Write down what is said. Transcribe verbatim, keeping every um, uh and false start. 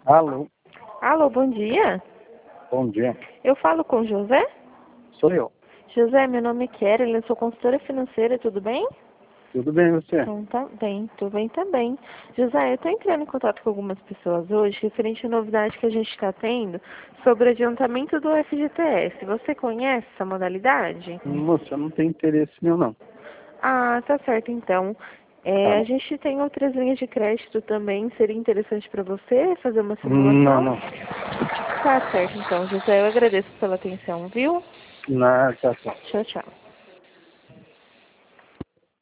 Alô, Alô, bom dia. bom dia. Eu falo com José? Sou eu. José, meu nome é Kelly, eu sou consultora financeira, tudo bem? Tudo bem, você? Então tá bem, tudo bem também. José, eu estou entrando em contato com algumas pessoas hoje referente à novidade que a gente está tendo sobre o adiantamento do F G T S. Você conhece essa modalidade? Moça, eu não tenho interesse nenhum, não. Ah, tá certo então. Tá É, a bom. gente tem outras linhas de crédito também, seria interessante para você fazer uma Não, simulação? não. Tá certo então, José, eu agradeço pela atenção, viu? Não, tá certo. Tchau, tchau.